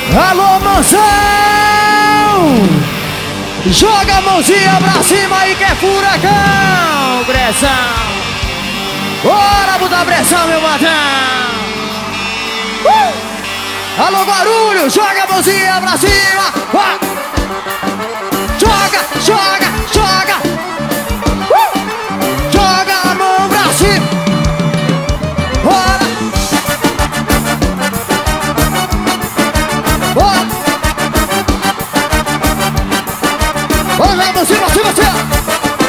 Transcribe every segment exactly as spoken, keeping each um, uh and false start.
Alô, Mansão! Joga a mãozinha pra cima aí que é furacão! Pressão! Bora botar pressão, meu matão! Uh! Alô, Guarulhos! Joga a mãozinha pra cima! Uh! Joga, joga, joga! Uh! Joga a mão pra cima! Bora! Bora! Bora, pra cima, cima, cima!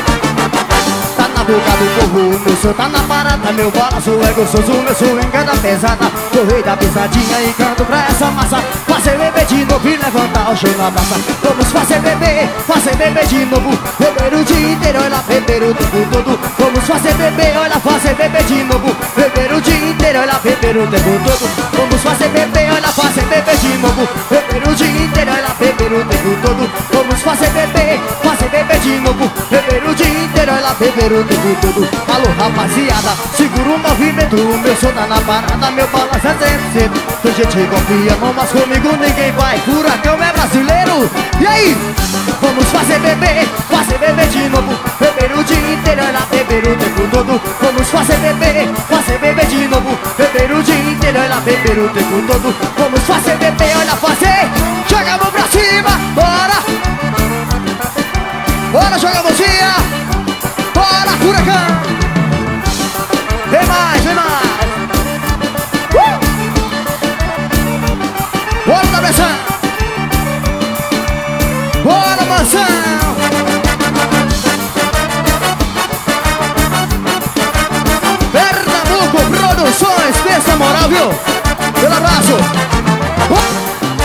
Boca do povo, meu som tá na parada, meu balanço é gostoso, meu swing é da pesada. Correi da pisadinha e canto pra essa massa. Fazer bebê de novo e levantar o show na praça. Vamos fazer bebê, fazer bebê de novo. Beber o dia inteiro, olha, beber o tempo todo. Vamos fazer bebê, olha, fazer bebê de novo. Beber o dia inteiro, olha, beber o tempo todo. Vamos fazer bebê, olha, fazer bebê de novo. Beber o dia inteiro, olha, beber o tempo todo. Vamos fazer bebê, fazer bebê de novo. Beber o dia inteiro, olha, beber o tempo todo. Alô, rapaziada, segura o movimento. O meu som tá na parada, meu balanço é cem por cento. Tem gente confia, não, mas comigo ninguém vai. Furacão é brasileiro. E aí? Vamos fazer bebê, fazer bebê de novo. Beber o dia inteiro, olha, beber o tempo todo. Vamos fazer bebê, fazer bebê de novo. Beber o dia inteiro, olha, beber o tempo todo. Vamos fazer bebê, olha, fazer. Joga a mão pra cima, bora. Bora, joga a mãozinha. Bora, furacão. Vem mais, vem mais. Uh! Bora da pressão. Bora, Mansão. Pernambuco Produções, pensa moral, viu? Pelo abraço. Uh!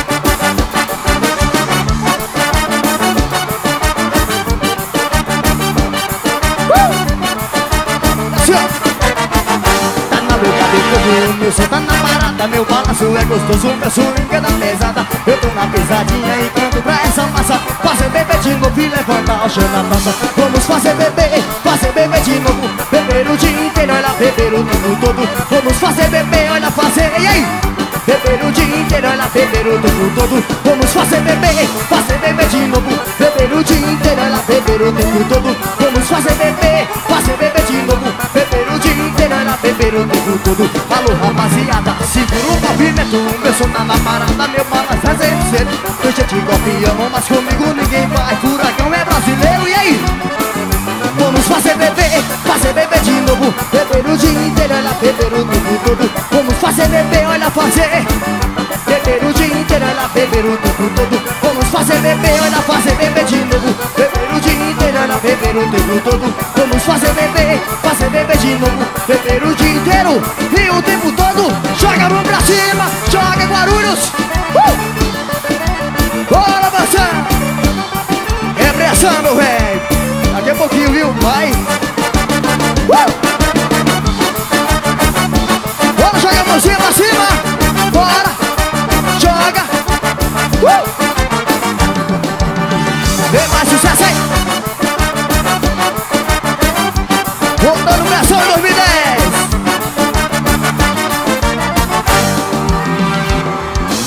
Meu som tá na parada, meu balanço é gostoso, meu swing é da pesada. Eu tô na pesadinha e canto pra essa massa. Fazer bebê de novo e levantar o chão na praça. Vamos fazer bebê, fazer bebê de novo. Beber o dia inteiro, olha, beber o tempo todo. Vamos fazer bebê, olha, fazer, e aí? Beber o dia inteiro, olha, beber o tempo todo. Vamos fazer bebê, fazer bebê de novo. Beber o dia inteiro, olha, beber o tempo todo. Vamos fazer bebê, fazer bebê de novo. Beber o dia inteiro, olha, beber o tempo todo. Alô, rapaziada, segura o movimento. Meu som tá na parada, meu balanço é cem por cento. Tem gente copiando, mas comigo ninguém vai. Furacão é brasileiro, e aí? Vamos fazer bebê, fazer bebê de novo. Beber o dia inteiro, olha, beber o tempo todo. Vamos fazer bebê, olha, fazer. Beber o dia inteiro, olha, beber o tempo todo. Vamos fazer bebê, olha, fazer bebê de novo. Beber o dia inteiro, olha, beber o tempo todo. Vamos fazer bebê, fazer bebê de novo. Beber o dia inteiro e o tempo todo. Joga a mão pra cima, joga Guarulhos. Uh! Bora, Mansão. É pressão, meu velho. Daqui a pouquinho, viu? Vai.